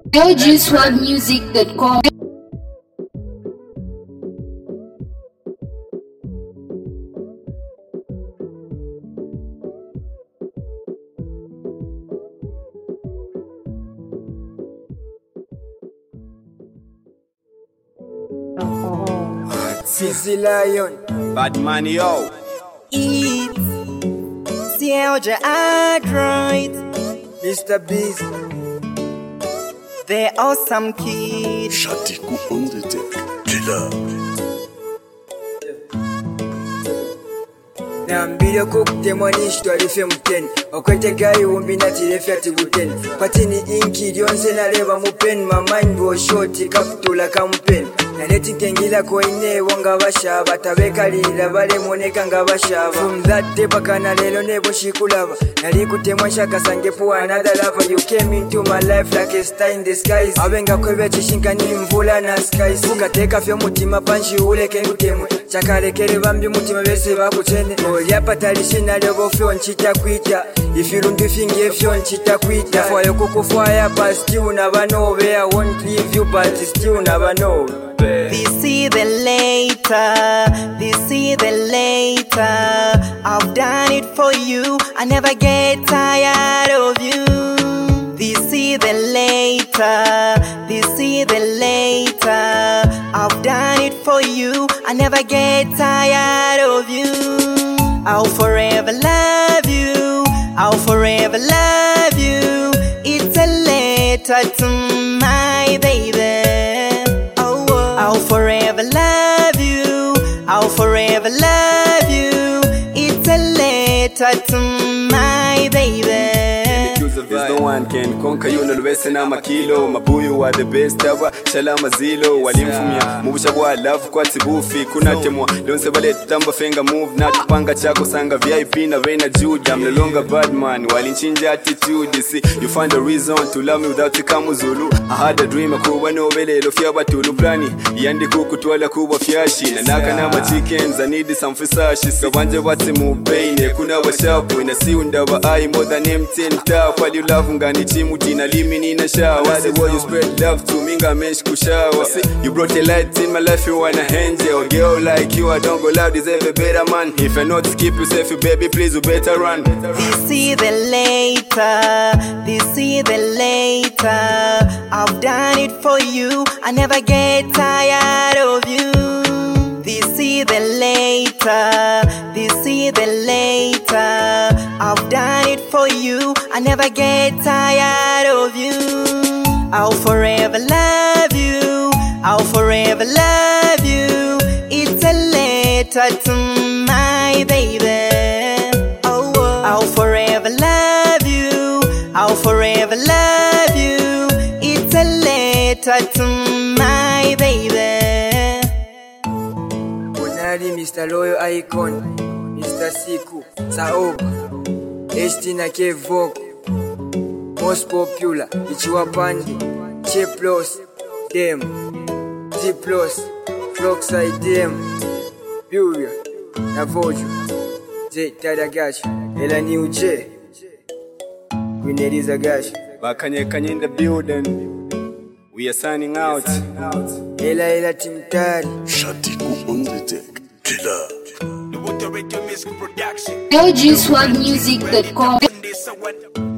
LGSwagmusic.com. Sissy Lion, Bad man, yo. Eat CLJ Android, Mr. Beast, the awesome kid. Shatiku on the deck, killer. Nambile kukte mwanishi tualife mteni Okwete gai umbi na tirefi ati guteni Patini inki dionse na leva mupeni My mind was short kaputula kampeni Naleti nkengila koine wonga bashaba Tabeka lila bale moneka nga bashaba From that day baka na lelo nebo shikulava Nalikute mwanshaka sangepu another lover You came into my life like a star in the skies Abenga kwebe chishinka ni mvula na skies Ukateka fyo mutima panshi uleke ngutemwe Chakalekele bambi mutima bese bakuchene Yapatalishe nalyobo fyo nchita kwita Ifirundu finge fyo nchita kwita Fwayo kukufwaya but still never know I won't leave you but still never know This is the later, this is the later. I've done it for you, I never get tired of you. This is the later, this is the later. I've done it for you, I never get tired of you. I'll forever love you, I'll forever love you. It's a letter to my baby. I'll forever love you, I'll forever love you. It's a letter to my baby. Is no one can conquer you nolwese na makilo Mabuyu are the best aba shalama zilo Walimfumia mubusha kwa love kwa tibufi Kuna temwa donse bale tamba fenga move Na tupanga chako sanga VIP na vena juda I'm no longer bad man walinchinja attitude See you find a reason to love me without ikamuzulu I had a dream akuwa no belelo fya batulu plani Yandi kukutwala kuwa fyashi Na naka na ma chickens I need some fisashi Kabanje wate mubene kuna washapu Ina siunda wa I more than M10 tap While you love ngani chimu tina limi nina shower The way you spread love to me nga mensh kushawa See you brought a light in my life you wanna angel Girl like you I don't go loud deserve a better man If I not skip yourself you baby please you better run This is the later, this is the later. I've done it for you, I never get tired of you. This is the later, this is the later. I've done it for you, I never get tired of you. I'll forever love you, I'll forever love you. It's a letter to my baby. I'll forever love you, I'll forever love you. It's a letter to my baby. Bonari Mr. Loyal Icon Mr. Siku Saoba HT na K-Vok Most Popular Ichiwa Pandi Che Plus Dem Z Plus Flockside Dem Buria na Vojo J Tadagashi Ela New J Gwineriza Gashi Bakanye in the building We are signing out Ela Timtari Shatiku on the deck, killer. LGSwagmusic.com.